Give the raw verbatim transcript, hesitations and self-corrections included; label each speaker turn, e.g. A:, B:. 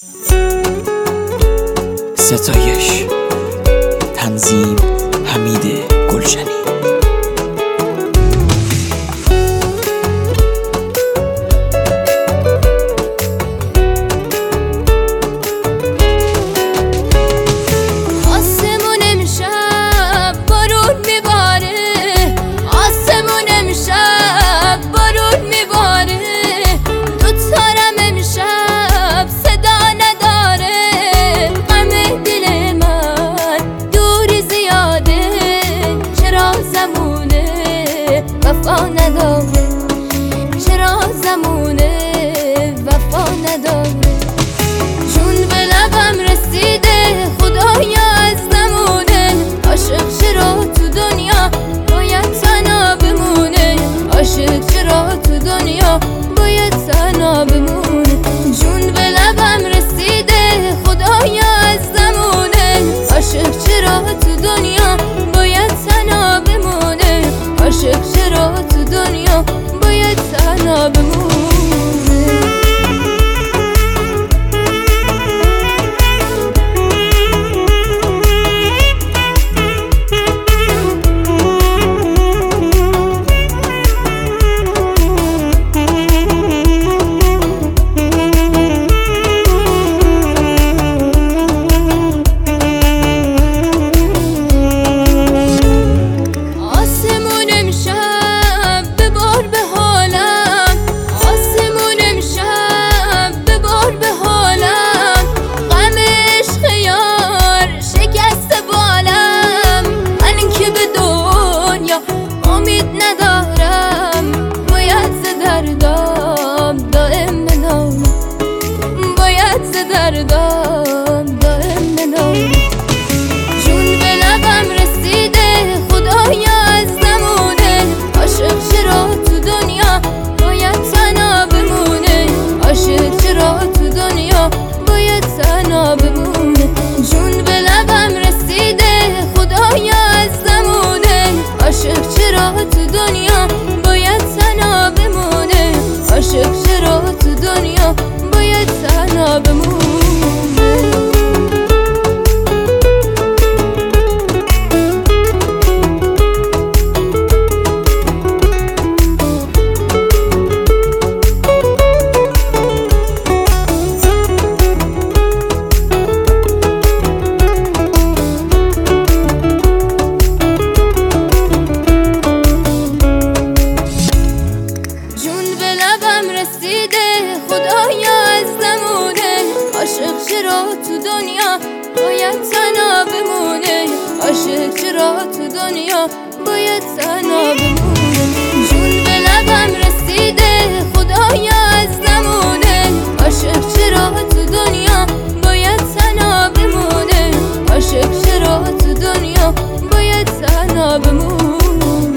A: ستایش، تنظیم حمید گلشنی.
B: وفا نداره چرا زمونه وفا نداره جون به لبم رسیده خدایا از نمونه عاشق چرا تو دنیا باید تنها بمونه عاشق چرا تو دنیا باید تنها بمونه جون به لبم رسیده خدایا از نمونه عاشق چرا تو دنیا باید تنها بمونه عاشق چرا تو دنیا باید تنها بمونه دردام دائم منام جون به لبم رسیده خدایا از نمونه عاشق چرا تو دنیا باید تنها بمونه عاشق چرا تو دنیا باید تنها بمونه جون به لبم رسیده خدایا از نمونه عاشق چرا تو دنیا باید تنها بمونه عاشق چرا تو دنیا باید تنها بمونه خدایا از نمونه عاشق چرا تو دنیا باید تنها بمونه عاشق چرا تو دنیا باید تنها بمونه جون به لبم رسیده خدایا از نمونه عاشق چرا تو دنیا باید تنها بمونه عاشق چرا تو دنیا باید تنها بمونه